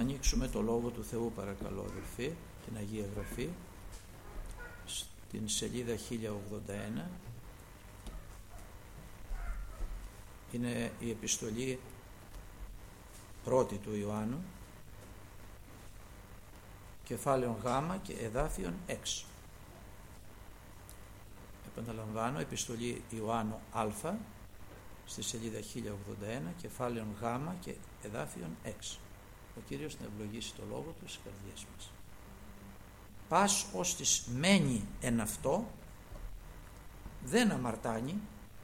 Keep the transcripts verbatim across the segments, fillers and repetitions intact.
ανοίξουμε το Λόγο του Θεού, παρακαλώ αδελφοί, την Αγία Γραφή, στην σελίδα χίλια ογδόντα ένα. Είναι η επιστολή πρώτη του Ιωάννου, κεφάλαιον Γ και εδάφιον έξι. Επαναλαμβάνω, επιστολή Ιωάννου Α, στη σελίδα χίλια ογδόντα ένα, κεφάλαιον Γ και εδάφιον έξι. Ο Κύριος να ευλογήσει το Λόγο του στις καρδιές μας. Πας ως της μένει εν αυτό, δεν αμαρτάνει.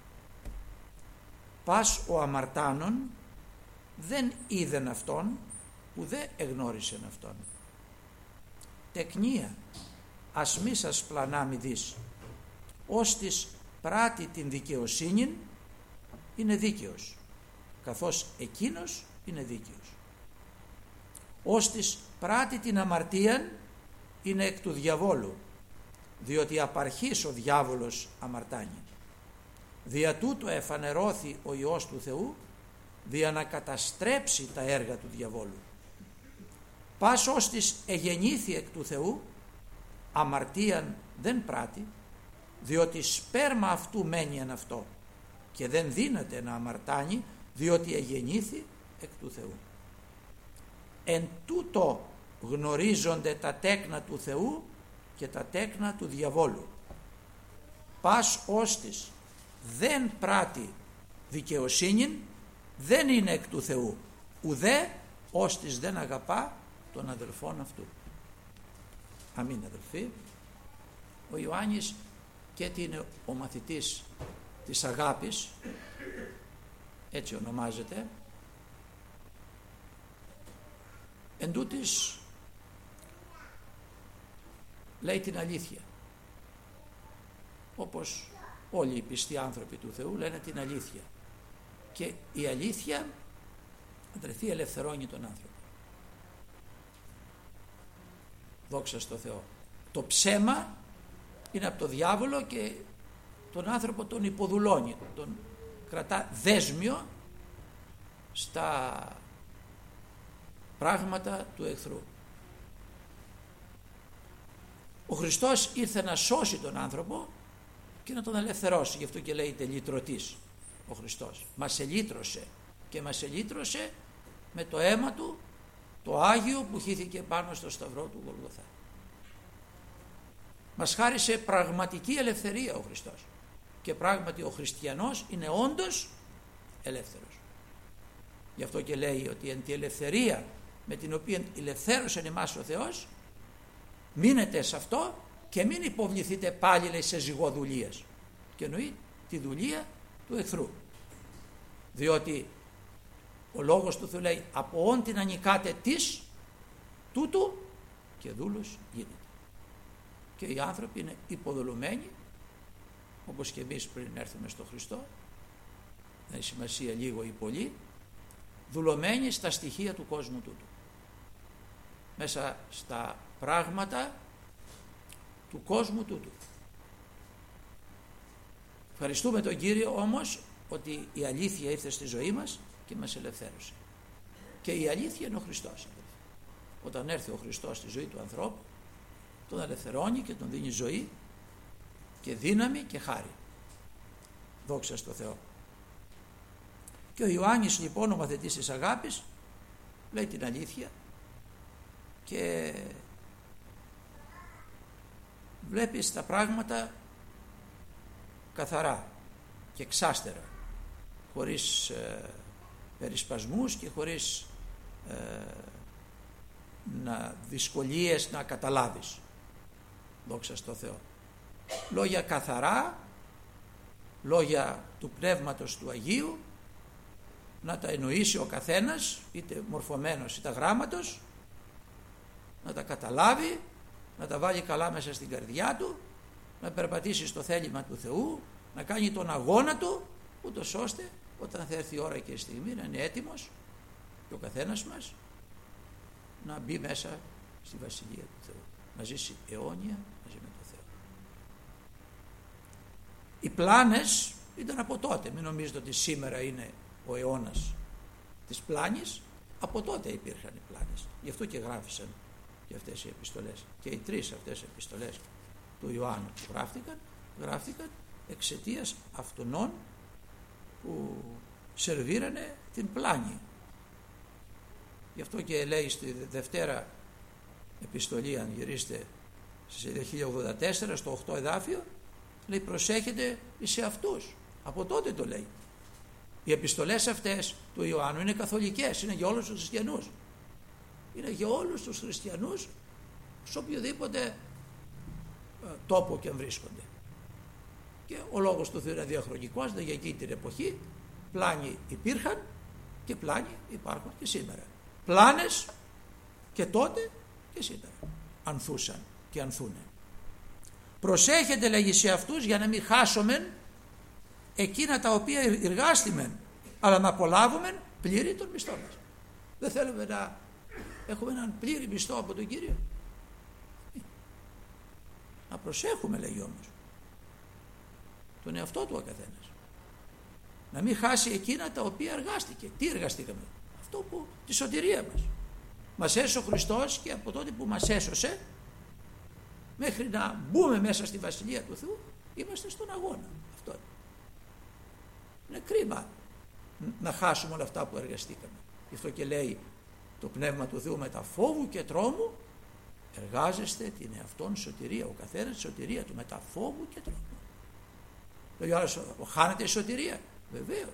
Πας ο αμαρτάνων, δεν είδεν αυτόν, ουδέ εγνώρισεν αυτόν. Τεκνία, ας μη σας πλανάμι δεις, ως της πράττει την δικαιοσύνην, είναι δίκαιος, καθώς εκείνος είναι δίκαιος. Ως της πράττει την αμαρτίαν, είναι εκ του διαβόλου, διότι απαρχής ο διάβολος αμαρτάνει. Δια τούτο εφανερώθη ο Υιός του Θεού, δια να καταστρέψει τα έργα του διαβόλου. Πας ως της εγεννήθη εκ του Θεού, αμαρτίαν δεν πράττει, διότι σπέρμα αυτού μένει εν αυτό, και δεν δύναται να αμαρτάνει, διότι εγεννήθη εκ του Θεού. Εν τούτο γνωρίζονται τα τέκνα του Θεού και τα τέκνα του διαβόλου. Πας ως της δεν πράττει δικαιοσύνην, δεν είναι εκ του Θεού, ουδέ ως της δεν αγαπά τον αδελφόν αυτού. Αμήν αδελφοί. Ο Ιωάννης, και τι είναι ο μαθητής της αγάπης, έτσι ονομάζεται, εν τούτης λέει την αλήθεια, όπως όλοι οι πιστοί άνθρωποι του Θεού λένε την αλήθεια, και η αλήθεια αδελφοί ελευθερώνει τον άνθρωπο. Δόξα στο Θεό. Το ψέμα είναι από το διάβολο και τον άνθρωπο τον υποδουλώνει, τον κρατά δέσμιο στα πράγματα του εχθρού. Ο Χριστός ήρθε να σώσει τον άνθρωπο και να τον ελευθερώσει. Γι' αυτό και λέγεται λυτρωτής ο Χριστός. Μας ελύτρωσε, και μας ελύτρωσε με το αίμα του, το Άγιο, που χύθηκε πάνω στο σταυρό του Γολγοθά. Μας χάρισε πραγματική ελευθερία ο Χριστός, και πράγματι ο χριστιανός είναι όντως ελεύθερος. Γι' αυτό και λέει ότι εν τη ελευθερία με την οποία ελευθέρωσε εμάς ο Θεός, μείνετε σε αυτό και μην υποβληθείτε πάλι, λέει, σε ζυγοδουλίες, και εννοεί τη δουλεία του εχθρού, διότι ο λόγος του Θεού λέει από όν την ανικάτε της τούτου και δούλος γίνεται. Και οι άνθρωποι είναι υποδουλωμένοι, όπως και εμείς πριν έρθουμε στο Χριστό, δεν έχει σημασία λίγο ή πολύ, δουλωμένοι στα στοιχεία του κόσμου τούτου, μέσα στα πράγματα του κόσμου τούτου. Ευχαριστούμε τον Κύριο όμως ότι η αλήθεια ήρθε στη ζωή μας και μας ελευθέρωσε. Και η αλήθεια είναι ο Χριστός. Όταν έρθει ο Χριστός στη ζωή του ανθρώπου, τον ελευθερώνει και τον δίνει ζωή και δύναμη και χάρη. Δόξα στο Θεό. Και ο Ιωάννης, λοιπόν, ο μαθητής της αγάπης, λέει την αλήθεια και βλέπεις τα πράγματα καθαρά και εξάστερα, χωρίς ε, περισπασμούς και χωρίς ε, να δυσκολίες να καταλάβεις. Δόξα στο Θεό. Λόγια καθαρά, λόγια του Πνεύματος του Αγίου, να τα εννοήσει ο καθένας, είτε μορφωμένος είτε γράμματος, να τα καταλάβει, να τα βάλει καλά μέσα στην καρδιά του, να περπατήσει στο θέλημα του Θεού, να κάνει τον αγώνα του, ούτως ώστε όταν θα έρθει η ώρα και η στιγμή να είναι έτοιμος και ο καθένας μας να μπει μέσα στη Βασιλεία του Θεού, να ζήσει αιώνια μαζί με τον Θεό. Οι πλάνες ήταν από τότε, μην νομίζετε ότι σήμερα είναι ο αιώνας της πλάνης. Από τότε υπήρχαν οι πλάνες. Γι' αυτό και γράφησαν και αυτές οι επιστολές. Και οι τρεις αυτές επιστολές του Ιωάννου που γράφτηκαν, γράφτηκαν εξαιτίας αυτών που σερβίρανε την πλάνη. Γι' αυτό και λέει στη Δευτέρα επιστολή, αν γυρίσετε στη χίλια ογδόντα τέσσερα, στο οκτώ εδάφιο, λέει προσέχετε σε αυτούς. Από τότε το λέει. Οι επιστολές αυτές του Ιωάννου είναι καθολικές, είναι για όλους τους χριστιανούς. Είναι για όλους τους χριστιανούς σε οποιοδήποτε ε, τόπο και αν βρίσκονται. Και ο λόγος του Θεού είναι διαχρονικός, δηλαδή για εκείνη την εποχή πλάνοι υπήρχαν και πλάνοι υπάρχουν και σήμερα. Πλάνες και τότε και σήμερα ανθούσαν και ανθούνε. Προσέχετε, λέγει, σε αυτούς για να μην χάσομεν εκείνα τα οποία εργάστημεν, αλλά να απολάβουμε πλήρη τον μισθό μας. Δεν θέλουμε να έχουμε έναν πλήρη μισθό από τον Κύριο? Να προσέχουμε, λέγει όμως, τον εαυτό του ο καθένας. Να μην χάσει εκείνα τα οποία εργάστηκε. Τι εργαστήκαμε? Αυτό που, τη σωτηρία μας. Μας έσωσε ο Χριστός και από τότε που μας έσωσε μέχρι να μπούμε μέσα στη Βασιλεία του Θεού είμαστε στον αγώνα. Αυτό είναι. Είναι κρίμα να χάσουμε όλα αυτά που εργαστήκαμε. Γι' αυτό και λέει το Πνεύμα του Θεού, με τα φόβου και τρόμου εργάζεστε την εαυτόν σωτηρία. Ο καθένας τη σωτηρία του με τα φόβου και τρόμου. Λέει ο άλλος, χάνεται η σωτηρία? Βεβαίως.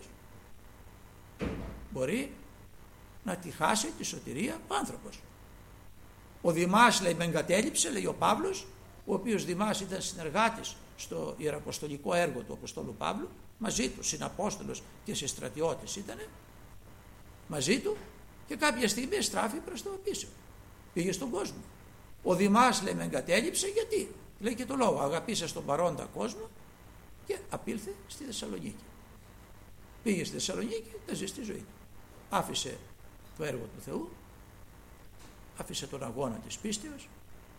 Μπορεί να τη χάσει τη σωτηρία ο άνθρωπος. Ο Δημάς, λέει, με εγκατέλειψε, λέει ο Παύλος, ο οποίος Δημάς ήταν συνεργάτης στο ιεραποστολικό έργο του Αποστόλου Παύλου, μαζί του, συναπόστολος και σε στρατιώτες ήτανε, μαζί του, και κάποια στιγμή στράφει προς το πίσω. Πήγε στον κόσμο. Ο Δημάς, λέει, με εγκατέλειψε γιατί? Λέει και το λόγο, αγαπήσε στον παρόντα κόσμο και απήλθε στη Θεσσαλονίκη. Πήγε στη Θεσσαλονίκη να ζει στη ζωή του. Άφησε το έργο του Θεού, άφησε τον αγώνα της πίστεως,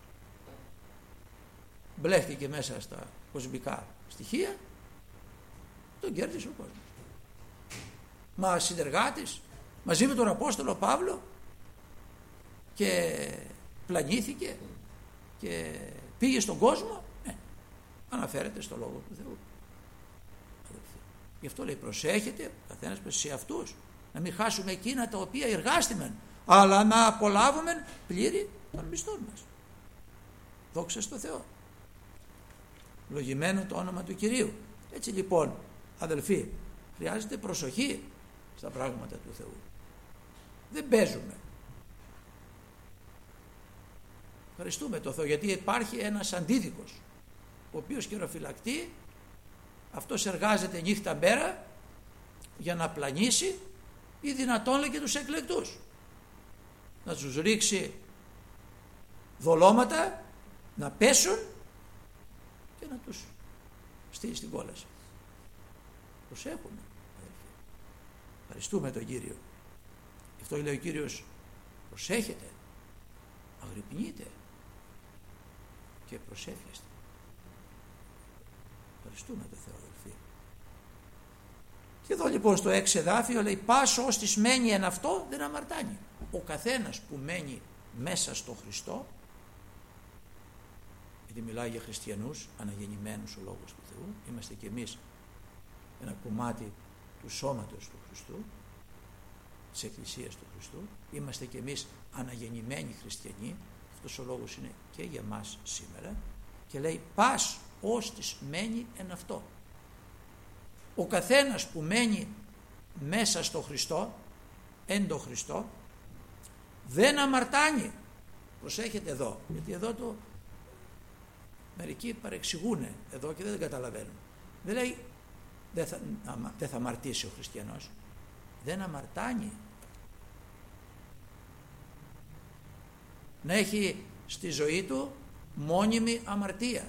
μπλέχτηκε μέσα στα κοσμικά στοιχεία, τον κέρδισε ο κόσμος. Μα συνεργάτης μαζί με τον Απόστολο Παύλο και πλανήθηκε και πήγε στον κόσμο, ναι, αναφέρεται στο Λόγο του Θεού. Γι' αυτό λέει προσέχετε καθένας σε αυτούς, να μην χάσουμε εκείνα τα οποία εργάστημεν, αλλά να απολάβουμε πλήρη των μισθών μας. Δόξα στο Θεό. Λογημένο το όνομα του Κυρίου. Έτσι λοιπόν, αδελφοί, χρειάζεται προσοχή στα πράγματα του Θεού. Δεν παίζουμε. Ευχαριστούμε το Θεό, γιατί υπάρχει ένας αντίδικος, ο οποίος χειροφυλακτεί, αυτός εργάζεται νύχτα μέρα για να πλανήσει ή δυνατόν, λέει, και τους εκλεκτούς. Να τους ρίξει δολώματα, να πέσουν και να τους στείλει στην κόλαση. Προσέχουμε, αδελφοί. Ευχαριστούμε τον Κύριο. Γι' αυτό λέει ο Κύριος, προσέχετε, αγρυπνείτε και προσεύχεστε. Ευχαριστούμε τον Θεό, αδελφοί. Και εδώ λοιπόν στο έξι εδάφιο λέει, πάσο ως της μένει εν αυτό δεν αμαρτάνει. Ο καθένας που μένει μέσα στο Χριστό, γιατί μιλάει για χριστιανούς αναγεννημένους ο Λόγος του Θεού, είμαστε κι εμείς ένα κομμάτι του σώματος του Χριστού, της Εκκλησίας του Χριστού, είμαστε κι εμείς αναγεννημένοι χριστιανοί, αυτός ο λόγος είναι και για μας σήμερα, και λέει πας ως της μένει εν αυτό. Ο καθένας που μένει μέσα στο Χριστό, εν το Χριστό, δεν αμαρτάνει. Προσέχετε εδώ, γιατί εδώ το μερικοί παρεξηγούνε εδώ και δεν καταλαβαίνουν. Δεν λέει δεν θα, αμα, δεν θα αμαρτήσει ο χριστιανός, δεν αμαρτάνει. Να έχει στη ζωή του μόνιμη αμαρτία.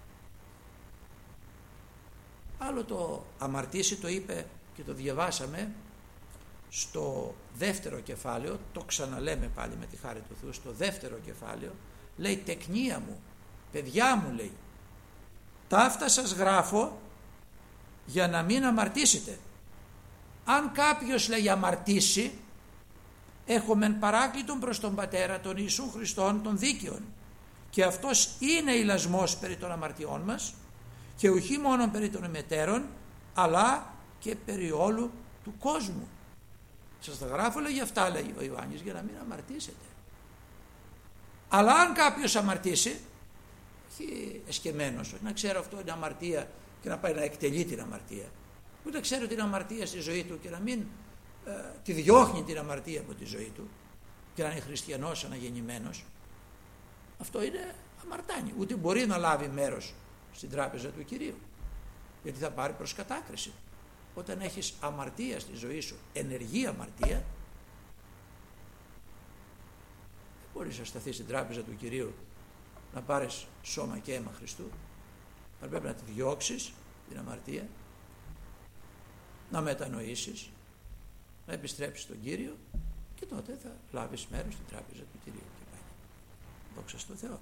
Άλλο το αμαρτήσει, το είπε και το διαβάσαμε στο δεύτερο κεφάλαιο, το ξαναλέμε πάλι με τη χάρη του Θεού, στο δεύτερο κεφάλαιο λέει τεκνία μου, παιδιά μου, λέει, ταύτα σας γράφω για να μην αμαρτήσετε. Αν κάποιος, λέει, αμαρτήσει, έχομεν παράκλητον προς τον Πατέρα των Ιησού Χριστών των δίκαιων, και αυτός είναι ηλασμός περί των αμαρτιών μας, και ουχή μόνο περί των ημετέρων, αλλά και περί όλου του κόσμου. Σας τα γράφω, λέει, για αυτά, λέει ο Ιωάννης, για να μην αμαρτήσετε. Αλλά αν κάποιος αμαρτήσει, όχι εσκεμμένος, όχι να ξέρω αυτό είναι αμαρτία και να πάει να εκτελεί την αμαρτία, ούτε ξέρω την αμαρτία στη ζωή του και να μην ε, τη διώχνει την αμαρτία από τη ζωή του και να είναι χριστιανός αναγεννημένος, αυτό είναι αμαρτάνει. Ούτε μπορεί να λάβει μέρος στην τράπεζα του Κυρίου, γιατί θα πάρει προς κατάκριση. Όταν έχεις αμαρτία στη ζωή σου, ενεργή αμαρτία, δεν μπορείς να σταθείς στην τράπεζα του Κυρίου να πάρεις σώμα και αίμα Χριστού. Θα πρέπει να τη διώξεις την αμαρτία, να μετανοήσεις, να επιστρέψεις στον Κύριο, και τότε θα λάβεις μέρος στην τράπεζα του Κυρίου. Και πάλι. Δόξα στον Θεό.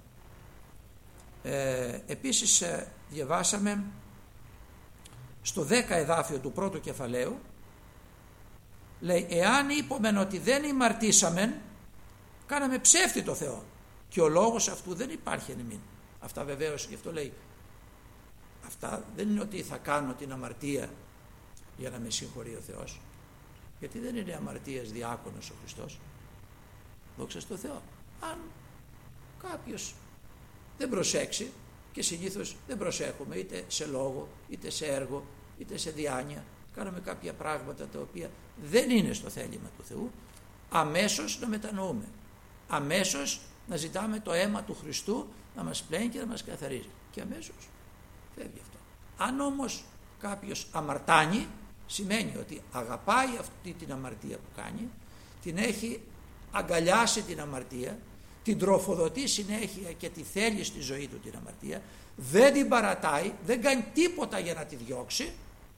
Ε, επίσης ε, διαβάσαμε στο δέκα εδάφιο του πρώτου κεφαλαίου, λέει, εάν είπομεν ότι δεν ημαρτήσαμεν, κάναμε ψεύτη το Θεό, και ο λόγος αυτού δεν υπάρχει εν ημίν. Αυτά βεβαίως, γι' αυτό λέει, αυτά δεν είναι ότι θα κάνω την αμαρτία για να με συγχωρεί ο Θεός, γιατί δεν είναι αμαρτίας διάκονος ο Χριστός. Δόξα στον Θεό. Αν κάποιος δεν προσέξει, και συνήθως δεν προσέχουμε είτε σε λόγο, είτε σε έργο, είτε σε διάνοια, κάνουμε κάποια πράγματα τα οποία δεν είναι στο θέλημα του Θεού, αμέσως να μετανοούμε, αμέσως να ζητάμε το αίμα του Χριστού να μας πλένει και να μας καθαρίζει, και αμέσως φεύγει αυτό. Αν όμως κάποιος αμαρτάνει, σημαίνει ότι αγαπάει αυτή την αμαρτία που κάνει, την έχει αγκαλιάσει την αμαρτία, την τροφοδοτεί συνέχεια και τη θέλει στη ζωή του την αμαρτία, δεν την παρατάει, δεν κάνει τίποτα για να τη διώξει,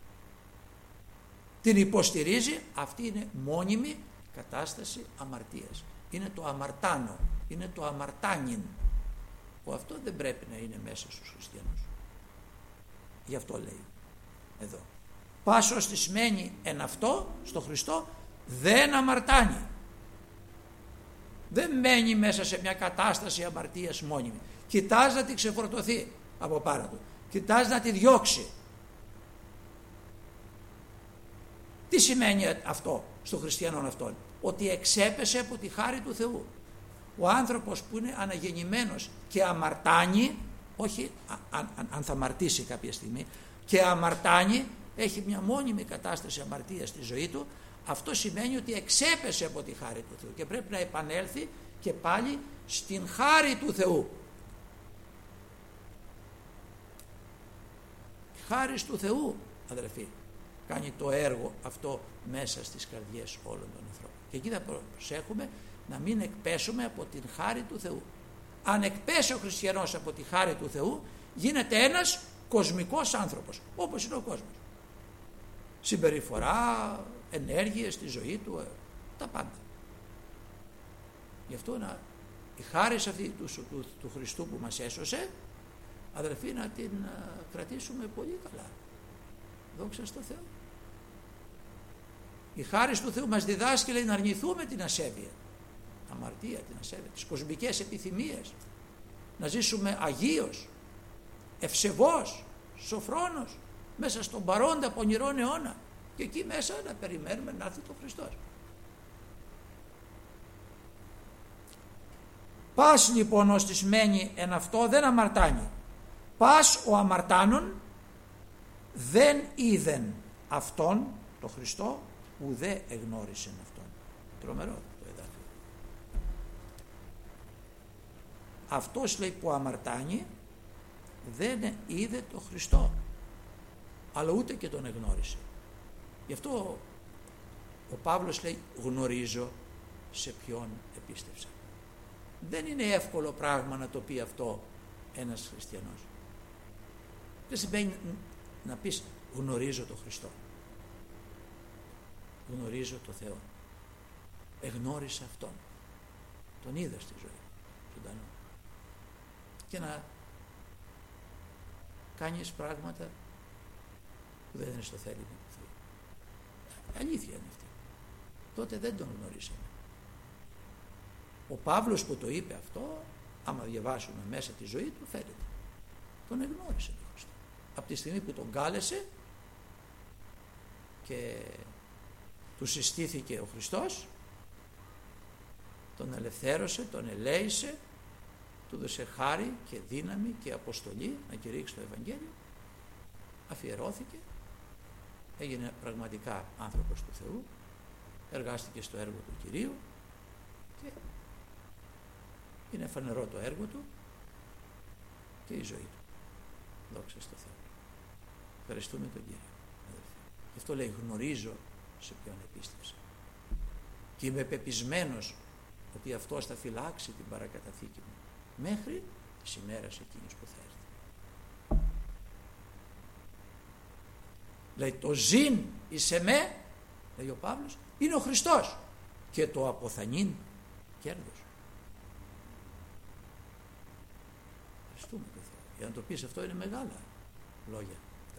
την υποστηρίζει, αυτή είναι μόνιμη κατάσταση αμαρτίας. Είναι το αμαρτάνο, είναι το αμαρτάνιν, που αυτό δεν πρέπει να είναι μέσα στους χριστιανούς. Γι' αυτό λέει εδώ, πάσος της μένει εν αυτό, στο Χριστό, δεν αμαρτάνει. Δεν μένει μέσα σε μια κατάσταση αμαρτίας μόνιμη. Κοιτάζει να τη ξεφορτωθεί από πάνω του. Κοιτάζει να τη διώξει. Τι σημαίνει αυτό στο χριστιανόν αυτόν? Ότι εξέπεσε από τη χάρη του Θεού. Ο άνθρωπος που είναι αναγεννημένος και αμαρτάνει, όχι αν, αν, αν θα αμαρτήσει κάποια στιγμή, και αμαρτάνει, έχει μια μόνιμη κατάσταση αμαρτίας στη ζωή του, αυτό σημαίνει ότι εξέπεσε από τη χάρη του Θεού και πρέπει να επανέλθει και πάλι στην χάρη του Θεού. Η χάρις του Θεού, αδερφοί, κάνει το έργο αυτό μέσα στις καρδιές όλων των ανθρώπων. Και εκεί θα προσέχουμε να μην εκπέσουμε από την χάρη του Θεού. Αν εκπέσει ο χριστιανός από τη χάρη του Θεού, γίνεται ένας κοσμικός άνθρωπος, όπως είναι ο κόσμος. Συμπεριφορά, ενέργειες στη ζωή του, τα πάντα. Γι' αυτό να, η χάρις αυτή του, του, του Χριστού που μας έσωσε, αδερφοί, να την α, κρατήσουμε πολύ καλά. Δόξα στο Θεό. Η χάρις του Θεού μας διδάσκει, λέει, να αρνηθούμε την ασέβεια, αμαρτία, την ασέβεια, τις κοσμικές επιθυμίες, να ζήσουμε αγίως, ευσεβώς, σοφρόνος, μέσα στον παρόντα πονηρόν αιώνα, και εκεί μέσα να περιμένουμε να έρθει το Χριστός. Πας λοιπόν ως της μένει εν αυτό δεν αμαρτάνει. Πας ο αμαρτάνων δεν είδεν αυτόν, το Χριστό, ουδέ εγνώρισεν αυτόν. Τρομερό το εδάφιο. Αυτός, λέει, που αμαρτάνει δεν είδε το Χριστό, αλλά ούτε και τον εγνώρισε. Γι' αυτό ο Παύλος λέει, γνωρίζω σε ποιον επίστεψα. Δεν είναι εύκολο πράγμα να το πει αυτό ένας χριστιανός. Δεν σημαίνει να πεις γνωρίζω τον Χριστό, γνωρίζω το Θεό, εγνώρισα Αυτόν, τον είδα στη ζωή ζωντανό, και να κάνεις πράγματα που δεν είναι στο θέλημα του Θεού. Αλήθεια είναι αυτή. Τότε δεν τον γνωρίσαμε. Ο Παύλος που το είπε αυτό, άμα διαβάσουμε μέσα τη ζωή του, φαίνεται. Τον εγνώρισε τον Χριστό. Από τη στιγμή που τον κάλεσε και του συστήθηκε ο Χριστός, τον ελευθέρωσε, τον ελέησε, του έδωσε χάρη και δύναμη και αποστολή να κηρύξει το Ευαγγέλιο, αφιερώθηκε, έγινε πραγματικά άνθρωπος του Θεού, εργάστηκε στο έργο του Κυρίου και είναι φανερό το έργο του και η ζωή του. Δόξα στο Θεό. Ευχαριστούμε τον Κύριο. Γι' αυτό λέει, γνωρίζω σε ποιον επίστεψα και είμαι πεπισμένος ότι αυτός θα φυλάξει την παρακαταθήκη μου μέχρι τις ημέρες εκείνης που θα έρθει. Λέει, το ζήν εις εμέ, λέει ο Παύλος, είναι ο Χριστός και το αποθανήν κέρδος. Ευχαριστούμε τον Θεό. Για να το πεις αυτό είναι μεγάλα λόγια.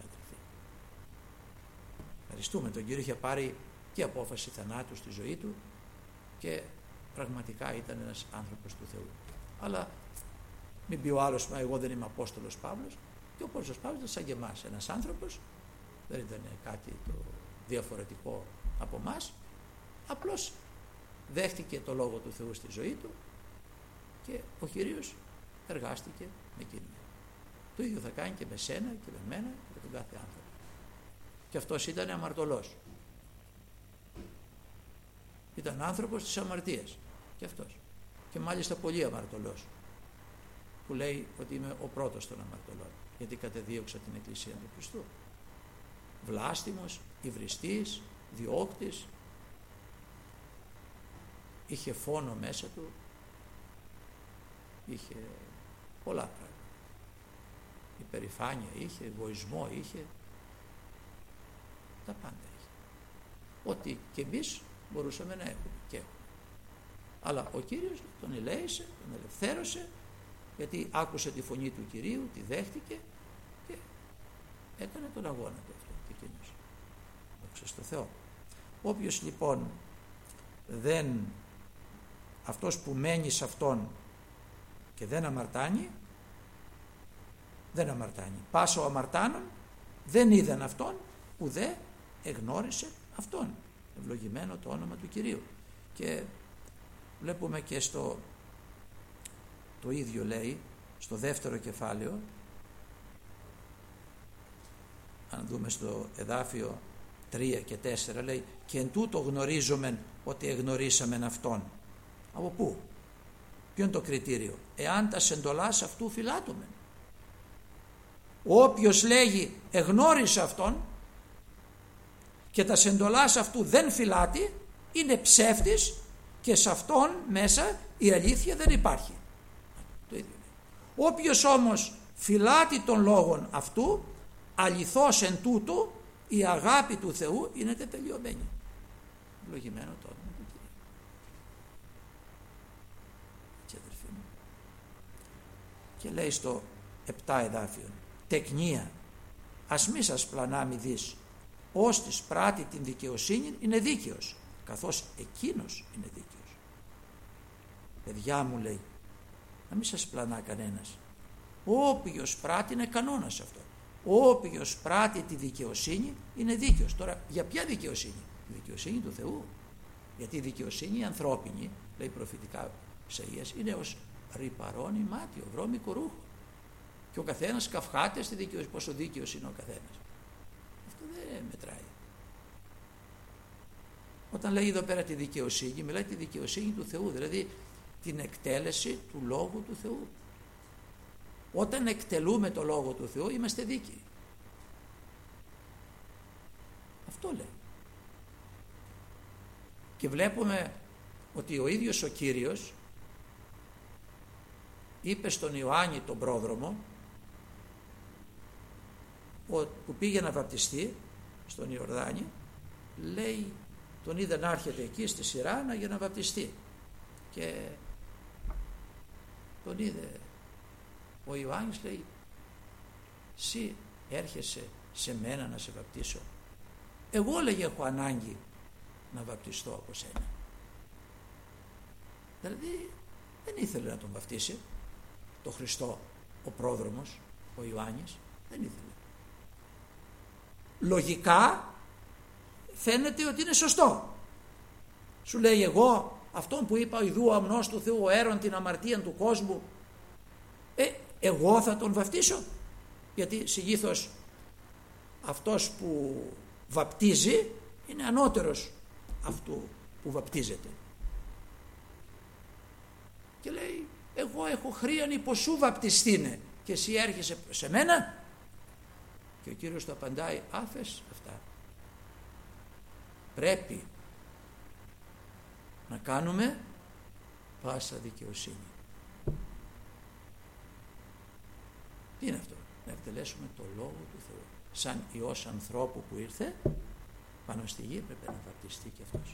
Ευχαριστούμε τον Κύριο, είχε πάρει και απόφαση θανάτου στη ζωή του και πραγματικά ήταν ένας άνθρωπος του Θεού. Αλλά μην πει ο άλλος, μα εγώ δεν είμαι Απόστολος Παύλος, και ο Απόστολος Παύλος ήταν σαν και εμάς, ένας άνθρωπος, δεν ήταν κάτι το διαφορετικό από εμάς, απλώς δέχτηκε το Λόγο του Θεού στη ζωή του και ο Κύριος εργάστηκε με εκείνον. Το ίδιο θα κάνει και με σένα και με μένα και με τον κάθε άνθρωπο. Και αυτός ήταν αμαρτωλός. Ήταν άνθρωπος της αμαρτίας και αυτός. Και μάλιστα πολύ αμαρτωλός, που λέει ότι είμαι ο πρώτος των αμαρτωλών, γιατί κατεδίωξα την Εκκλησία του Χριστού. Βλάστημος, υβριστής, διώκτης, είχε φόνο μέσα του, είχε πολλά πράγματα. Υπερηφάνεια είχε, εγωισμό είχε, τα πάντα είχε. Ό,τι και εμείς μπορούσαμε να έχουμε και έχουμε. Αλλά ο Κύριος τον ελέησε, τον ελευθέρωσε, γιατί άκουσε τη φωνή του Κυρίου, τη δέχτηκε και έκανε τον αγώνα του αυτό και εκείνος. Δόξα στο Θεό. Όποιος λοιπόν δεν, αυτός που μένει σε αυτόν και δεν αμαρτάνει, δεν αμαρτάνει. Πάσα ο αμαρτάνων δεν είδαν αυτόν, ουδέ εγνώρισε αυτόν. Ευλογημένο το όνομα του Κυρίου. Και βλέπουμε και στο το ίδιο λέει στο δεύτερο κεφάλαιο, αν δούμε στο εδάφιο τρία και τέσσερα, λέει, και εν τούτο γνωρίζομεν ότι εγνωρίσαμεν αυτόν. Από πού? Ποιο είναι το κριτήριο? Εάν τα σεντολάς αυτού φυλάτωμεν. Όποιος λέγει εγνώρισε αυτόν και τα σεντολάς αυτού δεν φυλάτει, είναι ψεύτης και σε αυτόν μέσα η αλήθεια δεν υπάρχει. Το ίδιο. Όποιος όμως φυλάτει των λόγων αυτού, αληθώς εν τούτο η αγάπη του Θεού είναι τετελειωμένη. Ευλογημένο το όνομα του Κυρίου. Και αδερφοί μου, και λέει στο επτά εδάφιο, τεκνία, ας μη σας πλανάμι δεις, ως της πράττει την δικαιοσύνη είναι δίκαιος, καθώς εκείνος είναι δίκαιος. Παιδιά μου, λέει, να μην σας πλανά κανένας. Όποιος πράττει, είναι κανόνας αυτό. Όποιος πράττει τη δικαιοσύνη είναι δίκαιος. Τώρα, για ποια δικαιοσύνη? Η δικαιοσύνη του Θεού. Γιατί η δικαιοσύνη η ανθρώπινη, λέει προφητικά Ισαΐας, είναι ως ρυπαρόν ημάτιο, βρώμικο ρούχο. Και ο καθένας καυχάται στη δικαιοσύνη. Πόσο δίκαιος είναι ο καθένας. Αυτό δεν μετράει. Όταν λέει εδώ πέρα τη δικαιοσύνη, μιλάει τη δικαιοσύνη του Θεού, δηλαδή την εκτέλεση του Λόγου του Θεού. Όταν εκτελούμε το Λόγο του Θεού είμαστε δίκαιοι. Αυτό λέει. Και βλέπουμε ότι ο ίδιος ο Κύριος είπε στον Ιωάννη τον πρόδρομο, που πήγε να βαπτιστεί στον Ιορδάνη, λέει, τον είδε να έρχεται εκεί στη Σιράνα για να βαπτιστεί και τον είδε ο Ιωάννης, λέει, εσύ έρχεσαι σε μένα να σε βαπτίσω? Εγώ, λέγε, έχω ανάγκη να βαπτιστώ από σένα. Δηλαδή δεν ήθελε να τον βαφτίσει το Χριστό ο πρόδρομος, ο Ιωάννης, δεν ήθελε. Λογικά φαίνεται ότι είναι σωστό. Σου λέει, εγώ αυτόν που είπα ιδού ο αμνός του Θεού, ο έρων την αμαρτία του κόσμου, ε, εγώ θα τον βαφτίσω, γιατί συνήθως αυτός που βαπτίζει είναι ανώτερος αυτού που βαπτίζεται. Και λέει, εγώ έχω χρίαν υπό σου βαπτιστήνε και εσύ έρχεσαι σε μένα. Και ο Κύριος του απαντάει, άφες αυτά. Πρέπει να κάνουμε πάσα δικαιοσύνη. Τι είναι αυτό? Να εκτελέσουμε το Λόγο του Θεού. Σαν Υιός ανθρώπου που ήρθε πάνω στη γη, πρέπει να βαπτιστεί και αυτός.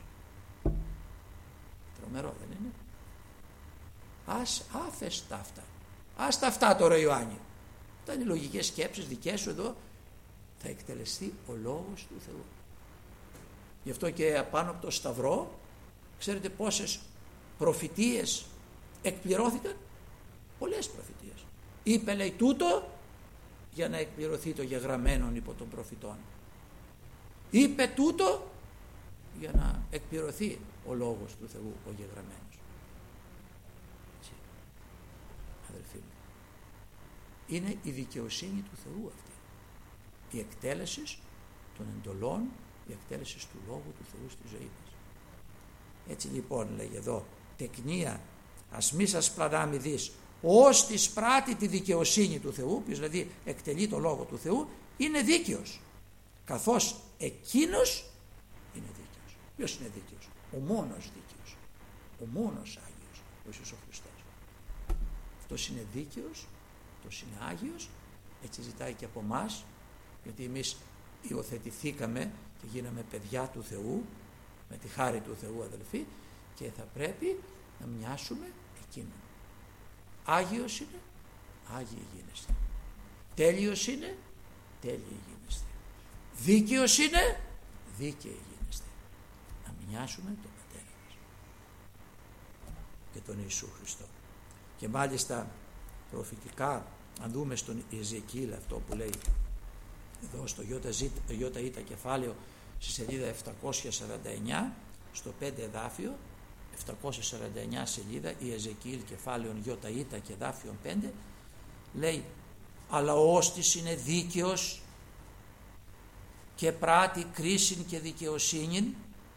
Τρομερό δεν είναι? Ας άφες τα αυτά. Ας τα αυτά τώρα, Ιωάννη. Αυτά είναι λογικές σκέψεις δικές σου εδώ. Θα εκτελεστεί ο Λόγος του Θεού. Γι' αυτό και απάνω από το Σταυρό, ξέρετε πόσες προφητείες εκπληρώθηκαν? Πολλές προφητείες. Είπε, λέει, τούτο για να εκπληρωθεί το γεγραμμένον υπό των προφητών. Είπε τούτο για να εκπληρωθεί ο Λόγος του Θεού, ο γεγραμμένος. Έτσι, αδελφοί μου, είναι η δικαιοσύνη του Θεού αυτή. Η εκτέλεση των εντολών, η εκτέλεση του Λόγου του Θεού στη ζωή μας. Έτσι λοιπόν λέγει εδώ, τεκνία, ας μη σας πλανάμει δεις, ως της πράττει τη δικαιοσύνη του Θεού, ποιος δηλαδή εκτελεί το Λόγο του Θεού, είναι δίκαιος, καθώς εκείνος είναι δίκαιος. Ποιος είναι δίκαιος? Ο μόνος δίκαιος, ο μόνος Άγιος, ο Ιησούς ο Χριστός. Αυτός είναι δίκαιος, αυτός είναι Άγιος, έτσι ζητάει και από εμάς, γιατί εμείς υιοθετηθήκαμε και γίναμε παιδιά του Θεού, με τη χάρη του Θεού, αδελφοί, και θα πρέπει να μοιάσουμε εκείνον. Άγιος είναι, Άγιοι γίνεστε. Τέλειος είναι, τέλειοι γίνεστε. Δίκαιος είναι, δίκαιοι γίνεστε. Να μοιάσουμε τον Πατέρα μας και τον Ιησού Χριστό. Και μάλιστα προφητικά, αν δούμε στον Ιεζεκίηλ αυτό που λέει εδώ στο ΙΙ κεφάλαιο στη σελίδα επτακόσια σαράντα εννιά, στο πέντε εδάφιο, επτακόσια σαράντα εννιά σελίδα, Ιεζεκίηλ κεφάλαιον ΙΙ και εδάφιον πέντε, λέει, αλλά ο όστις είναι δίκαιος και πράττει κρίσιν και δικαιοσύνην,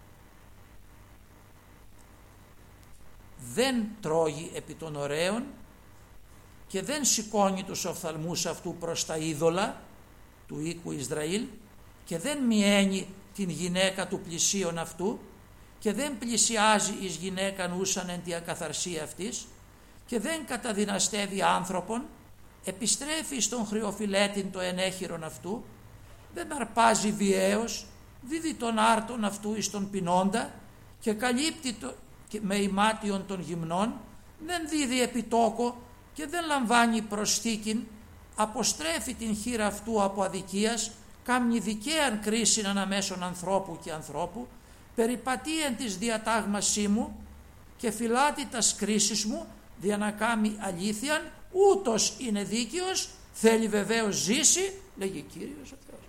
δεν τρώγει επί των ωραίων και δεν σηκώνει τους οφθαλμούς αυτού προς τα είδωλα του οίκου Ισραήλ και δεν μιαίνει την γυναίκα του πλησίον αυτού και δεν πλησιάζει εις γυναίκα νούσαν εν τη ακαθαρσία αυτής και δεν καταδυναστεύει άνθρωπον, επιστρέφει στον χρεοφυλέτην το ενέχειρον αυτού, δεν αρπάζει βιαίως, δίδει τον άρτον αυτού εις τον πεινώντα και καλύπτει το, και με ημάτιον των γυμνών, δεν δίδει επιτόκο και δεν λαμβάνει προσθήκην, αποστρέφει την χείρα αυτού από αδικίας, κάμνει δικαίαν κρίσιν αναμέσων ανθρώπου και ανθρώπου, περιπατεί εν της διατάγμασή μου και φυλάτει τας κρίσεις μου, δια να κάμει αλήθειαν, ούτως είναι δίκαιος, θέλει βεβαίως ζήσει, λέγει Κύριος ο Θεός.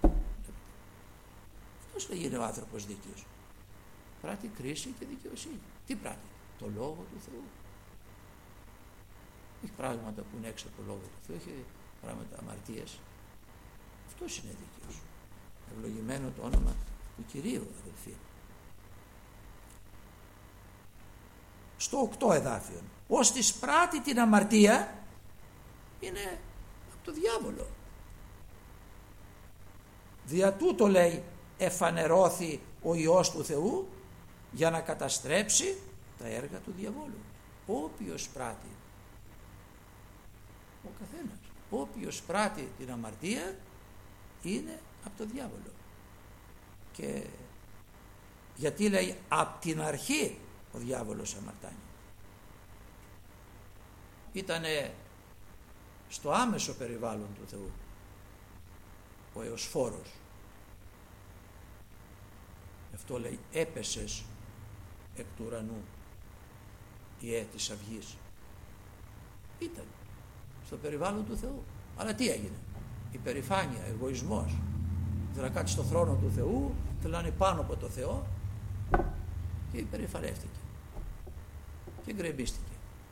Αυτός λέγει είναι ο άνθρωπος δίκαιος. Πράττει κρίση και δικαιοσύνη. Τι πράττει? Το Λόγο του Θεού. Έχει πράγματα που είναι έξω από το Λόγο του Θεού, έχει πράγματα αμαρτίες. Αυτός είναι δίκαιος. Ευλογημένο το όνομα του Κυρίου, αδελφοί. Στο οκτώ εδάφιο, ως της πράττει την αμαρτία είναι από το διάβολο. Δια τούτο λέει εφανερώθη ο Υιός του Θεού για να καταστρέψει τα έργα του διαβόλου. Όποιος πράττει, ο καθένας, όποιος πράττει την αμαρτία είναι από το διάβολο. Και γιατί λέει από την αρχή ο διάβολος αμαρτάνει. Ήτανε στο άμεσο περιβάλλον του Θεού ο Εωσφόρος. Αυτό λέει έπεσες εκ του ουρανού ιε της αυγής. Ήταν στο περιβάλλον του Θεού. Αλλά τι έγινε? Υπερηφάνεια, εγωισμός. Θέλει να κάτσει στο θρόνο του Θεού, θέλει να είναι πάνω από το Θεό και υπερηφανεύτηκε και γκρεμίστηκε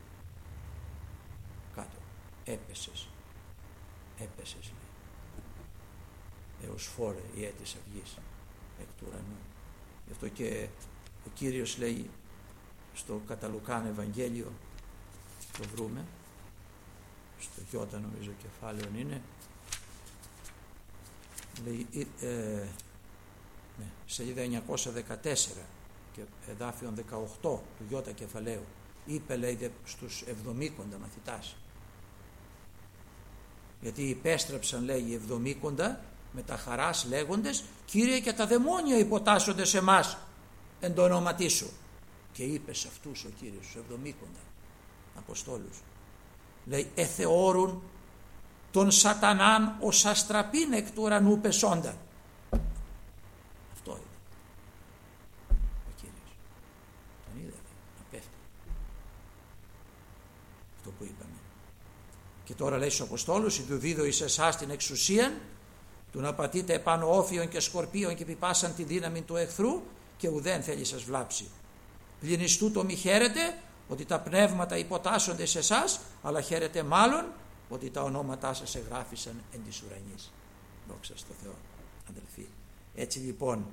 κάτω. Έπεσες, έπεσες λέει. Έως φόρε ιε της αυγής εκ του ουρανού. Γι' αυτό και ο Κύριος λέει στο κατά Λουκάν Ευαγγέλιο, το βρούμε στο Γιώτα νομίζω κεφάλαιο είναι, λέει ε, ναι, σελίδα εννιακόσια δεκατέσσερα και εδάφιον δεκαοκτώ του Γιώτα κεφαλαίου, είπε λέει στους εβδομήκοντα μαθητάς, γιατί υπέστρεψαν λέει οι εβδομήκοντα με τα χαράς λέγοντες, Κύριε, και τα δαιμόνια υποτάσσονται σε μας εν το όνοματί σου. Και είπε σε αυτούς ο Κύριος, στους εβδομήκοντα Αποστόλους, λέει, εθεώρουν τον σατανάν ως αστραπήν εκ του ουρανού πεσόντα. Αυτό είναι ο Κύριος. Τον είδατε να πέφτει. Αυτό που είπαμε. Και τώρα λέει στους Αποστόλους, «Ιδουδίδω εις εσάς την εξουσίαν του να πατείτε επάνω όφιων και σκορπίων και επιπάσαν τη δύναμη του εχθρού και ουδέν θέλει σας βλάψει. Πλην εις τούτο μη χαίρετε ότι τα πνεύματα υποτάσσονται σε εσάς, αλλά χαίρετε μάλλον ότι τα ονόματά σας εγγράφησαν εν της ουρανής». Δόξα στο Θεό, αδελφοί. Έτσι λοιπόν,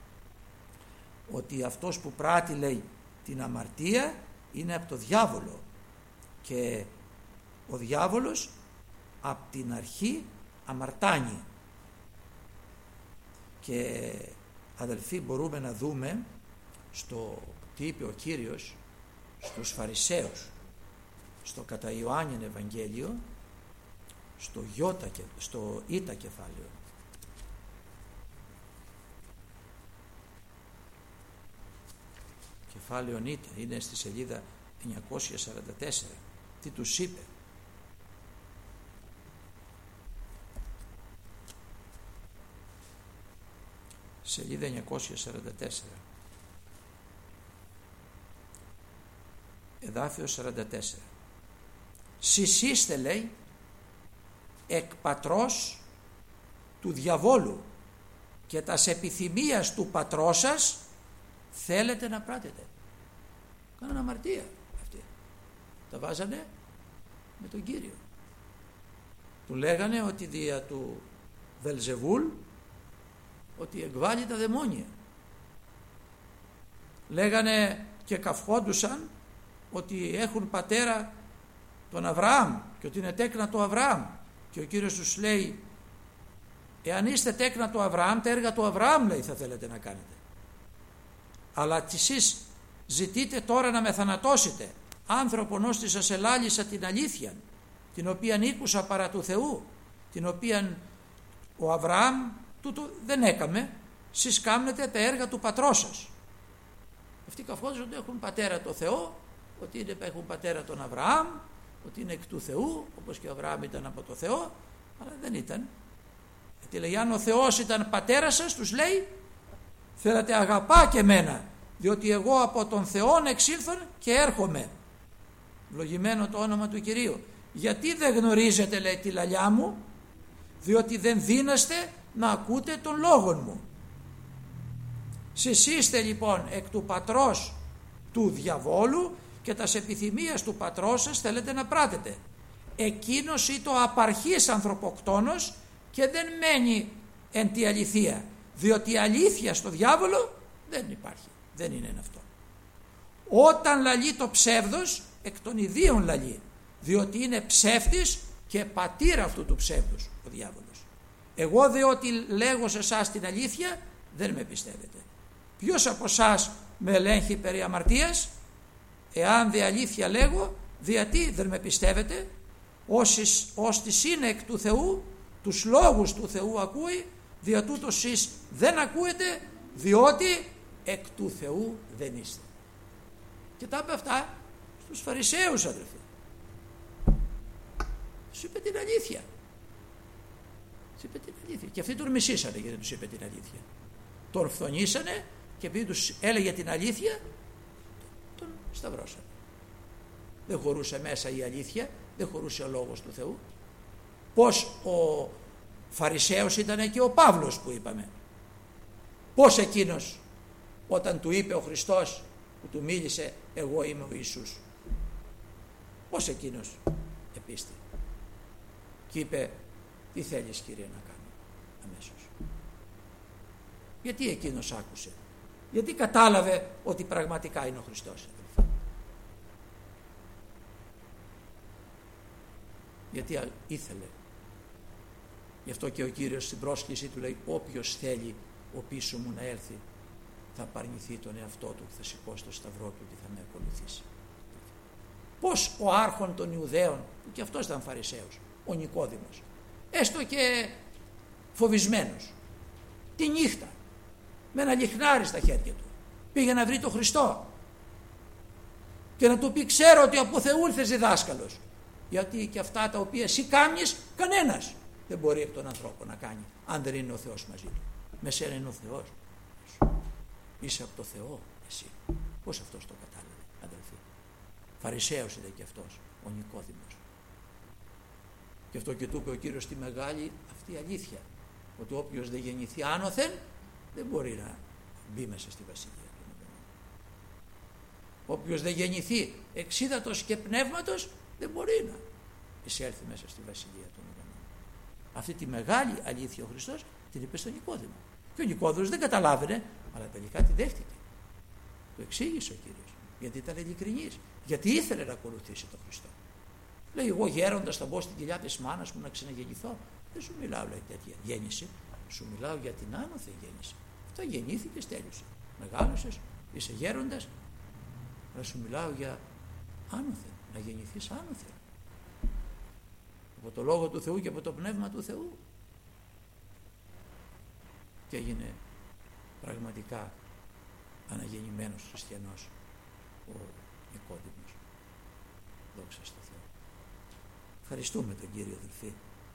ότι αυτός που πράττει λέει την αμαρτία είναι από το διάβολο, και ο διάβολος από την αρχή αμαρτάνει. Και αδελφοί, μπορούμε να δούμε στο τι είπε ο Κύριος στους Φαρισαίους στο κατά Ιωάννην Ευαγγέλιο, στο, Ιώτα, στο Ήτα κεφάλαιο. Κεφάλαιο Ήτα, είναι στη σελίδα εννιακόσια σαράντα τέσσερα. Τι τους είπε? Σελίδα εννιακόσια σαράντα τέσσερα, εδάφιο σαράντα τέσσερα. Σεις είστε, λέει, εκ πατρός του διαβόλου και τας επιθυμίας του πατρός σας θέλετε να πράτετε. Κάνανε αμαρτία αυτοί. Τα βάζανε με τον Κύριο. Του λέγανε ότι δια του Βελζεβούλ ότι εκβάλλει τα δαιμόνια. Λέγανε και καυχόντουσαν ότι έχουν πατέρα τον Αβραάμ και ότι είναι τέκνα του Αβραάμ, και ο Κύριος τους λέει, εάν είστε τέκνα του Αβραάμ, τα έργα του Αβραάμ λέει θα θέλετε να κάνετε, αλλά εσείς ζητείτε τώρα να με θανατώσετε, άνθρωπον ώστε σας ελάλησα την αλήθεια, την οποίαν ήκουσα παρά του Θεού, την οποίαν ο Αβραάμ τούτο δεν έκαμε, σεις κάμνετε τα έργα του πατρός σας. Αυτοί καυχόντουσαν ότι έχουν πατέρα το Θεό, ότι είναι, έχουν πατέρα τον Αβραάμ, ότι είναι εκ του Θεού, όπως και ο Αβραάμ ήταν από το Θεό, αλλά δεν ήταν. Γιατί λέει, αν ο Θεός ήταν πατέρα σας, τους λέει, θέλατε αγαπά και εμένα, διότι εγώ από τον Θεόν εξήλθον και έρχομαι. Ευλογημένο το όνομα του Κυρίου. Γιατί δεν γνωρίζετε, λέει, τη λαλιά μου? Διότι δεν δύναστε να ακούτε τον λόγον μου. Σεις είστε λοιπόν εκ του πατρός του διαβόλου και τας επιθυμίας του πατρός σας θέλετε να πράτετε. Εκείνος ή το απαρχής ανθρωποκτόνος και δεν μένει εν τη αληθεία, διότι η αλήθεια στο διάβολο δεν υπάρχει, δεν είναι αυτό. Όταν λαλεί το ψεύδος, εκ των ιδίων λαλεί, διότι είναι ψεύτης και πατήρα αυτού του ψεύδους ο διάβολος. Εγώ δε ότι λέγω σε εσάς την αλήθεια, δεν με πιστεύετε. Ποιος από εσάς με ελέγχει περί αμαρτίας? Εάν δε αλήθεια λέγω, γιατί δεν με πιστεύετε? Όσοι ώστις είναι εκ του Θεού, τους λόγους του Θεού ακούει, δια τούτος εσείς δεν ακούετε, διότι εκ του Θεού δεν είστε. Και τα είπε αυτά στους Φαρισαίους, αδελφοί. Τους είπε την αλήθεια. Τους είπε την αλήθεια. Και αυτοί τον μισήσανε γιατί τους είπε την αλήθεια. Τον φθονήσανε και επειδή τους έλεγε την αλήθεια, τον σταυρώσανε. δεν χωρούσε μέσα η αλήθεια, δεν χωρούσε ο Λόγος του Θεού. Πώς ο Φαρισαίος ήταν και ο Παύλος που είπαμε. Πώς εκείνος όταν του είπε ο Χριστός που του μίλησε, εγώ είμαι ο Ιησούς, πώς εκείνος επίστη και είπε, τι θέλεις Κύριε να κάνω, αμέσως. Γιατί εκείνος άκουσε, γιατί κατάλαβε ότι πραγματικά είναι ο Χριστός. Γιατί ήθελε. Γι' αυτό και ο Κύριος στην πρόσκληση του λέει, όποιος θέλει ο πίσω μου να έρθει, θα απαρνηθεί τον εαυτό του και θα σηκώσει το σταυρό του και θα με ακολουθήσει. Πώς ο άρχον των Ιουδαίων, που και αυτός ήταν Φαρισαίος, ο Νικόδημος, έστω και φοβισμένος, τη νύχτα, με ένα λιχνάρι στα χέρια του, πήγε να βρει τον Χριστό και να του πει, ξέρω ότι από Θεού ήρθες διδάσκαλος, γιατί και αυτά τα οποία εσύ κάνεις, κανένας δεν μπορεί από τον ανθρώπο να κάνει, αν δεν είναι ο Θεός μαζί του. Με σένα είναι ο Θεός. Είσαι από το Θεό εσύ. Πώς αυτός το κατάλαβε, αδελφοί? Φαρισαίος ήταν και αυτός, ο Νικόδημος. Γι' αυτό και του είπε ο Κύριος τη μεγάλη αυτή αλήθεια, ότι όποιος δεν γεννηθεί άνωθεν δεν μπορεί να μπει μέσα στη βασιλεία του. Όποιος δεν γεννηθεί εξίδατος και πνεύματος δεν μπορεί να εισέλθει μέσα στη βασιλεία του. Αυτή τη μεγάλη αλήθεια ο Χριστός την είπε στον Νικόδημο. Και ο Νικόδημος δεν καταλάβαινε, αλλά τελικά τη δέχτηκε. Το εξήγησε ο Κύριος, γιατί ήταν ειλικρινής, γιατί ήθελε να ακολουθήσει τον Χριστό. Λέει, εγώ γέροντας θα μπω στην κοιλιά της μάνας μου να ξαναγεννηθώ. Δεν σου μιλάω, λέει, τέτοια γέννηση. Σου μιλάω για την άνωθεν γέννηση. Αυτό γεννήθηκες, τέλειωσε. Μεγάλωσες, είσαι γέροντας, αλλά σου μιλάω για άνωθεν, να γεννηθείς άνωθεν. Από το Λόγο του Θεού και από το Πνεύμα του Θεού. Και έγινε πραγματικά αναγεννημένος χριστιανός ο Νικόδημος. Δόξα στο Θεό. Ευχαριστούμε τον Κύριο, αδελφοί.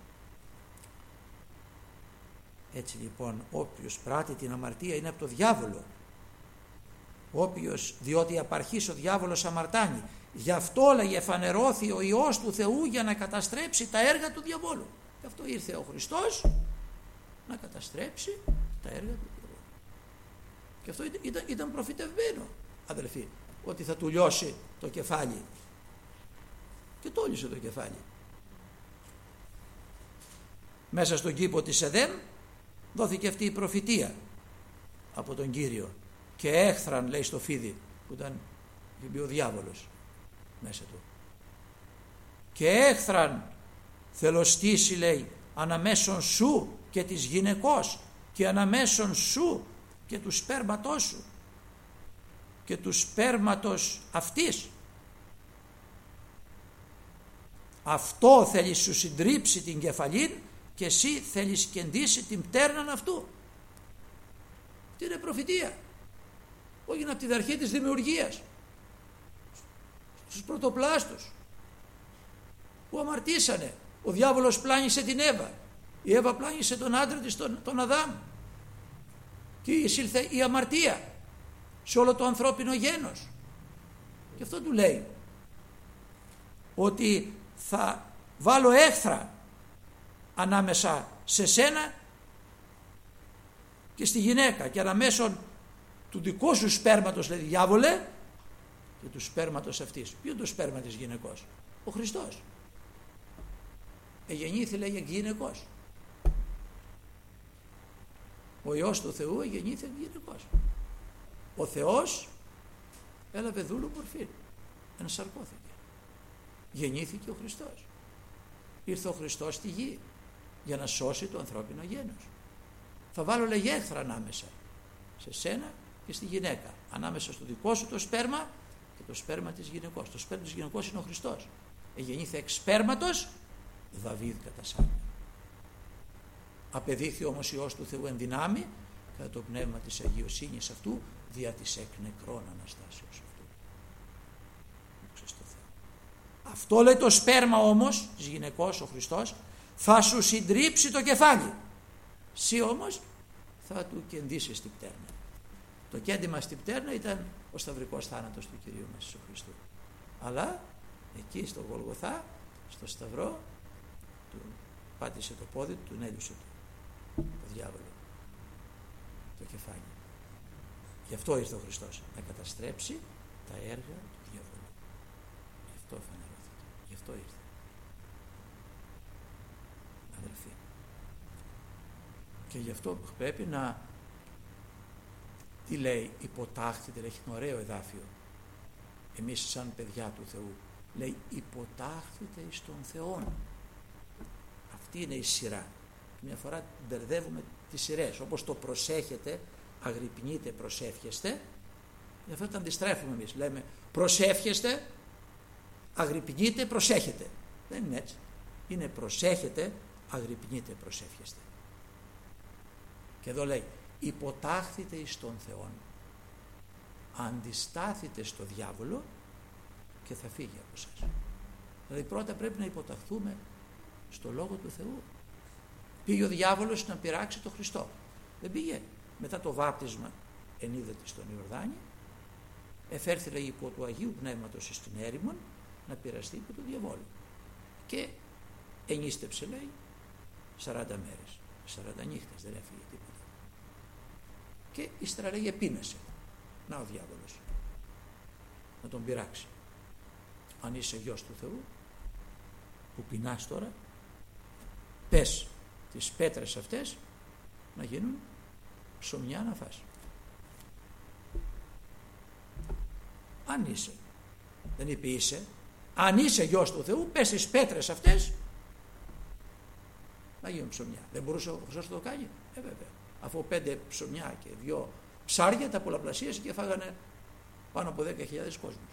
Έτσι λοιπόν, όποιος πράττει την αμαρτία είναι από το διάβολο. Όποιος, διότι απαρχής ο διάβολος αμαρτάνει. Γι' αυτό, λέγει, εφανερώθη ο Υιός του Θεού για να καταστρέψει τα έργα του διαβόλου. Γι' αυτό ήρθε ο Χριστός να καταστρέψει τα έργα του διαβόλου. Και αυτό ήταν, ήταν, ήταν προφητευμένο, αδελφοί, ότι θα του λιώσει το κεφάλι. Και το λύσε το κεφάλι. Μέσα στον κήπο της Εδέμ δόθηκε αυτή η προφητεία από τον Κύριο. Και έχθραν, λέει, στο φίδι που ήταν ο διάβολος μέσα του. Και έχθραν θελωστήσει, λέει, αναμέσων σου και της γυναικός και αναμέσων σου και του σπέρματός σου και του σπέρματος αυτής. Αυτό θέλει σου συντρίψει την κεφαλήν και εσύ θέλεις κεντήσει την πτέρναν αυτού. Τι είναι προφητεία. Όχι από την αρχή της δημιουργίας, στους πρωτοπλάστους που αμαρτήσανε. Ο διάβολος πλάνησε την Εύα, η Εύα πλάνησε τον άντρα της, τον, τον Αδάμ, και εισήλθε η αμαρτία σε όλο το ανθρώπινο γένος. Και αυτό του λέει ότι θα βάλω έχθρα ανάμεσα σε σένα και στη γυναίκα και αναμέσων του δικού σου σπέρματος, λέει, διάβολε, και του σπέρματος αυτής. Ποιο είναι το σπέρμα της γυναικός? Ο Χριστός. Εγεννήθη, λέει, γυναικός. Ο Υιός του Θεού εγεννήθη γυναικός. Ο Θεός έλαβε δούλου μορφή, ενσαρκώθηκε. Γεννήθηκε ο Χριστός. Ήρθε ο Χριστός στη γη για να σώσει το ανθρώπινο γένος. Θα βάλω, λέγε, έχθρα ανάμεσα σε σένα και στη γυναίκα, ανάμεσα στο δικό σου το σπέρμα και το σπέρμα της γυναικός. Το σπέρμα της γυναικός είναι ο Χριστός. Εγεννήθη εξ σπέρματος Δαβίδ κατά Σάμια. Απεδείχθη όμως Υιός του Θεού εν δυνάμει κατά το πνεύμα της αγιοσύνης αυτού δια της εκ νεκρών αναστάσεως αυτού. Αυτό, λέει, το σπέρμα όμως της γυναικός, ο Χριστός, θα σου συντρίψει το κεφάλι. Εσύ όμως θα του κεντήσεις την πτέρνα. Το κέντημα στην πτέρνα ήταν ο σταυρικός θάνατος του Κυρίου μας Ιησού Χριστού. Αλλά Εκεί στο Γολγοθά, στο Σταυρό, του πάτησε το πόδι του, του έλειωσε το, το διάβολο, το κεφάλι. Γι' αυτό ήρθε ο Χριστός, να καταστρέψει τα έργα του διαβόλου. Γι' αυτό φανερώθηκε, γι' αυτό ήρθε. Αδελφοί. Και γι' αυτό πρέπει να, τι λέει, υποτάχθητε, έχει ένα ωραίο εδάφιο. Εμείς σαν παιδιά του Θεού, λέει υποτάχθητε εις τον Θεόν. Αυτή είναι η σειρά. Μια φορά μπερδεύουμε τις σειρές, όπως το προσέχετε, αγρυπνείτε, προσεύχεστε. Γι' αυτό τα αντιστρέφουμε εμείς. Λέμε προσεύχεστε, αγρυπνείτε, προσέχετε. Δεν είναι έτσι. Είναι προσέχετε, αγρυπνείτε, προσεύχεστε. Και εδώ λέει υποτάχθητε εις τον Θεόν. Αντιστάθητε στο διάβολο και θα φύγει από εσάς. Δηλαδή πρώτα πρέπει να υποταχθούμε στο Λόγο του Θεού. Πήγε ο διάβολος να πειράξει τον Χριστό. Δεν πήγε. Μετά το βάπτισμα ενίδωτη στον Ιορδάνη, εφέρθη λέγει υπό του Αγίου Πνεύματος εις την έρημον να πειραστεί υπό του διαβόλου. Και ενίστεψε, λέει, σαράντα μέρες, σαράντα νύχτες, δεν έφυγε τίποτα. Και ύστερα, λέει, επίνασε. Να ο διάβολος να τον πειράξει. Αν είσαι γιος του Θεού που πεινάς τώρα, πες τις πέτρες αυτές να γίνουν ψωμιά να φας. Αν είσαι, δεν είπε είσαι, αν είσαι γιος του Θεού, πες τις πέτρες αυτές να γίνουν ψωμιά. Δεν μπορούσε ο Χριστός να το κάνει? Ε, βέβαια. Αφού πέντε ψωμιά και δυο ψάρια τα πολλαπλασίασε και φάγανε πάνω από δέκα χιλιάδες κόσμους.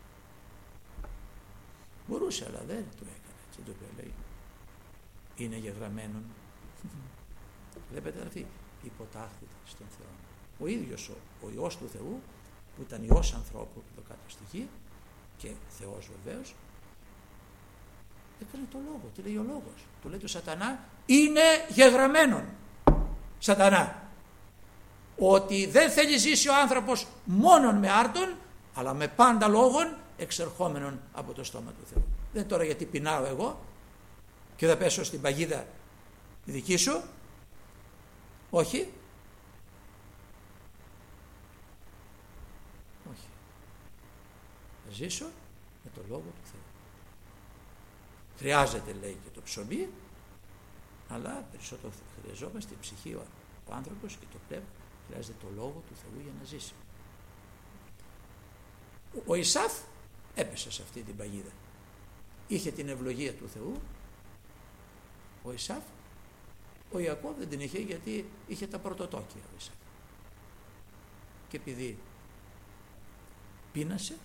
Μπορούσε, αλλά δεν το έκανε. Έτσι το οποίο λέει. Είναι γεγραμμένον. Βλέπετε, αδελφοί, υποτάχθητε στον Θεό. Ο ίδιος ο, ο Υιός του Θεού, που ήταν Υιός ανθρώπου το κάτω στη γη και Θεός βεβαίως, έκανε το λόγο. Τι λέει ο λόγος? Του λέει του Σατανά, είναι γεγραμμένον, Σατανά, ότι δεν θέλει ζήσει ο άνθρωπος μόνον με άρτον, αλλά με πάντα λόγων εξερχόμενον από το στόμα του Θεού. Δεν είναι τώρα γιατί πεινάω εγώ και θα πέσω στην παγίδα η δική σου. Όχι. Όχι. Θα ζήσω με το Λόγο του Θεού. Χρειάζεται, λέει, και το ψωμί, αλλά περισσότερο χρειαζόμαστε η ψυχή, ο, ο άνθρωπος και το πνεύμα. Χρειάζεται το Λόγο του Θεού για να ζήσει. Ο Ισαύ έπεσε σε αυτή την παγίδα. Είχε την ευλογία του Θεού ο Ισαύ. Ο Ιακώβ δεν την είχε, γιατί είχε τα πρωτοτόκια ο Ισαύ. Και επειδή πείνασε,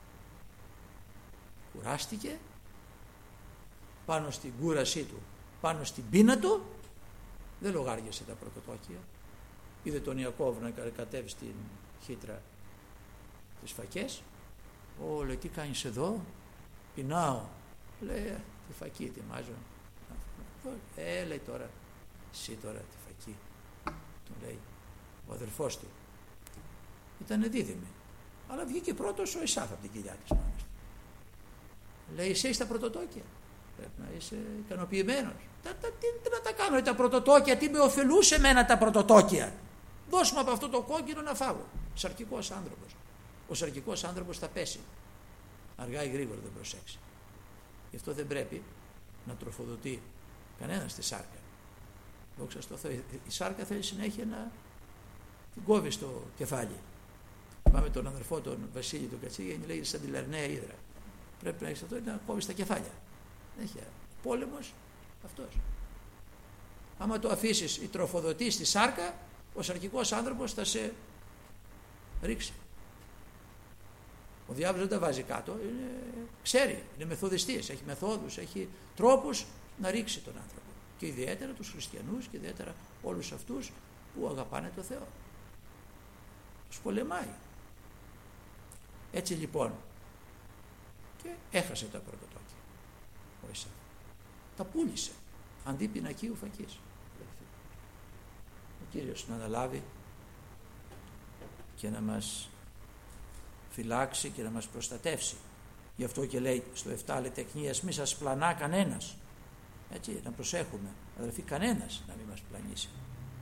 κουράστηκε, πάνω στην κούρασή του, πάνω στην πείνα του, δεν λογάριασε τα πρωτοτόκια. Είδε τον Ιακώβ να κατέβει στην χύτρα τις φακές. Ω, λέει, τι κάνεις εδώ? Πεινάω. Λέει, τη φακή ετοιμάζω. Ε, λέει, τώρα εσύ τώρα τη φακή. Του λέει ο αδελφός του. Ήτανε δίδυμοι, αλλά βγήκε πρώτος ο Ισαύ από την κοιλιά της μάνας. Λέει, εσύ είσαι τα πρωτοτόκια, πρέπει να είσαι ικανοποιημένος. Τα, τα, τι, τι να τα κάνω τα πρωτοτόκια? Τι με ωφελούσε εμένα τα πρωτοτόκια? Δώσ' μου από αυτό το κόκκινο να φάγω. Σαρκικός άνθρωπος. Ο σαρκικός άνθρωπος θα πέσει αργά ή γρήγορα, δεν προσέξει. Γι' αυτό δεν πρέπει να τροφοδοτεί κανένας τη σάρκα. Δόξα στο Θεό. Η σάρκα θέλει συνέχεια να την κόβει στο κεφάλι. Πάμε τον αδερφό τον Βασίλη τον Κατσίγενη, λέει, σαν τη Λερναία Ύδρα. Πρέπει να έχεις αυτό, να κόβει τα κεφάλια. Έχει πόλεμος αυτός. Άμα το αφήσεις ή τροφοδοτείς τη σάρκα, ο σαρκικός άνθρωπος θα σε ρίξει. Ο διάβολος δεν τα βάζει κάτω, είναι, ξέρει, είναι μεθοδιστής, έχει μεθόδους, έχει τρόπους να ρίξει τον άνθρωπο. Και ιδιαίτερα τους χριστιανούς και ιδιαίτερα όλους αυτούς που αγαπάνε το Θεό. Τους πολεμάει. Έτσι λοιπόν, και έχασε τα πρωτοτόκια ο Ισαύ. Τα πούλησε αντί πινακίου φακής. Ο Κύριος να αναλάβει και να μας φυλάξει και να μας προστατεύσει Γι' αυτό και λέει στο επτά, λέει τεκνίας μη σας πλανά κανένας. Έτσι, να προσέχουμε, αδελφοί, κανένας να μην μας πλανήσει.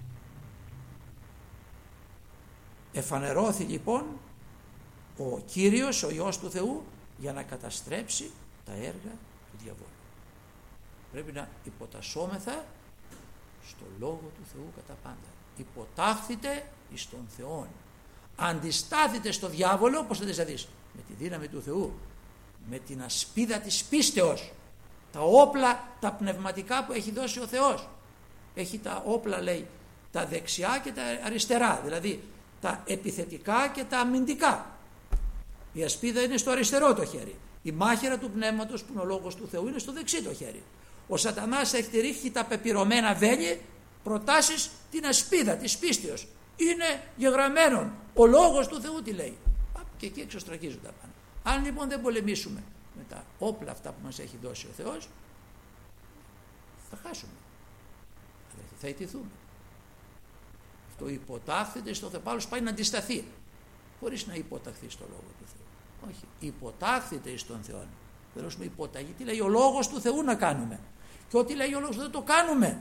Εφανερώθη λοιπόν ο Κύριος, ο Υιός του Θεού, για να καταστρέψει τα έργα του διαβόλου. Πρέπει να υποτασσόμεθα στο Λόγο του Θεού κατά πάντα. Υποτάχθητε εις τον Θεόν. Αντιστάθητε στο διάβολο, πώς θα δεις, με τη δύναμη του Θεού, με την ασπίδα της πίστεως, τα όπλα τα πνευματικά που έχει δώσει ο Θεός. Έχει τα όπλα, λέει, τα δεξιά και τα αριστερά, δηλαδή τα επιθετικά και τα αμυντικά. Η ασπίδα είναι στο αριστερό το χέρι. Η μάχαιρα του πνεύματος που είναι ο Λόγος του Θεού είναι στο δεξί το χέρι. Ο σατανάς θα έχει ρίχνει τα πεπυρωμένα βέλη προτάσεις την ασπίδα της πίστεως. Είναι γεγραμμένον. Ο Λόγος του Θεού τι λέει. Και εκεί εξωστρακίζονται πάνω. Αν λοιπόν δεν πολεμήσουμε με τα όπλα αυτά που μας έχει δώσει ο Θεός, θα χάσουμε. Θα ιτηθούμε. Αυτό υποτάχθεται στο Θεό. Πάλος πάει να αντισταθεί. Χωρίς να υποταχθεί στο Λόγο του Θεού. Όχι. Υποτάχθεται εις τον Θεό. Δεν δώσουμε υποταγή. Τι λέει ο Λόγος του Θεού να κάνουμε. Και ό,τι λέει ο Λόγος του Θεού το κάνουμε.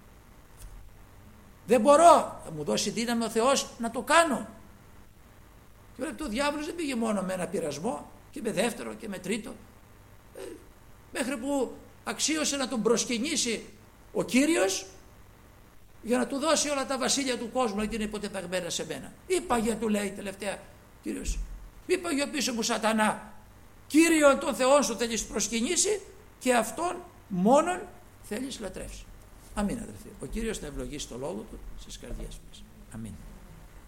Δεν μπορώ. Θα μου δώσει δύναμη ο Θεός να το κάνω. Και βλέπει, το διάβολος δεν πήγε μόνο με ένα πειρασμό και με δεύτερο και με τρίτο. Ε, μέχρι που αξίωσε να τον προσκυνήσει ο Κύριος για να του δώσει όλα τα βασίλεια του κόσμου, γιατί είναι υποτεταγμένα σε μένα. Είπαγε, του λέει τελευταία Κύριος, είπαγε πίσω μου σατανά, Κύριον τον Θεόν σου θέλεις προσκυνήσει και αυτόν μόνον θέλεις λατρεύσει. Αμήν, αδελφοί. Ο Κύριος θα ευλογήσει το λόγο του στις καρδιές μας. Αμήν.